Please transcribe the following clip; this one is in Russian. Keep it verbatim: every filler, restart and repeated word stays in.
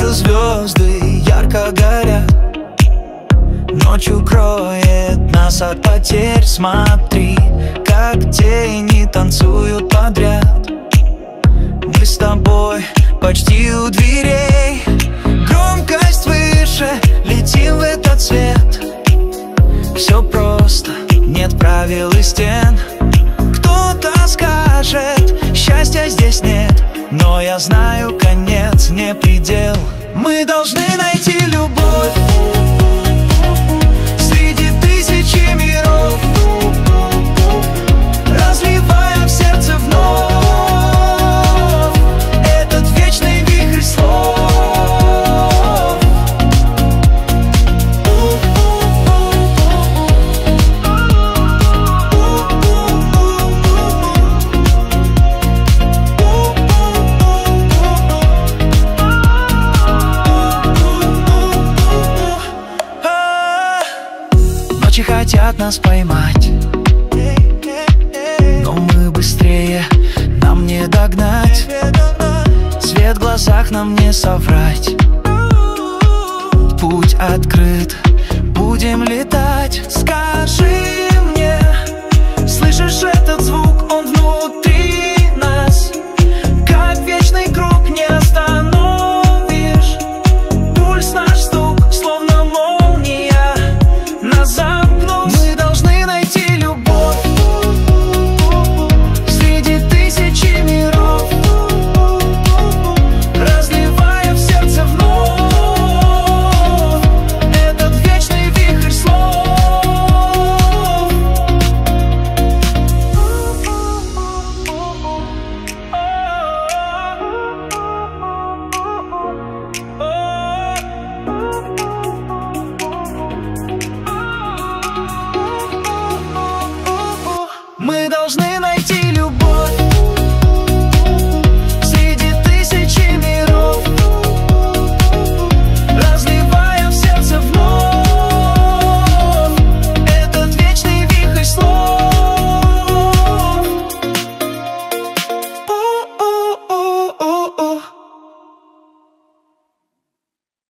будто звезды ярко горят. Ночью кроет нас от потерь. Смотри, как тени танцуют подряд. Мы с тобой почти у дверей. Громкость выше, летим в этот свет. Все просто, нет правил и стен. Кто-то скажет, счастья здесь нет, но я знаю, конец не предел. Мы должны найти любовь среди тысячи миров, разливая в сердце вновь этот вечный вихрь слов. Ночи хотят нас поймать, но мы быстрее, нам не догнать. Свет в глазах нам не соврать. Путь открыт, будем летать. Скажи,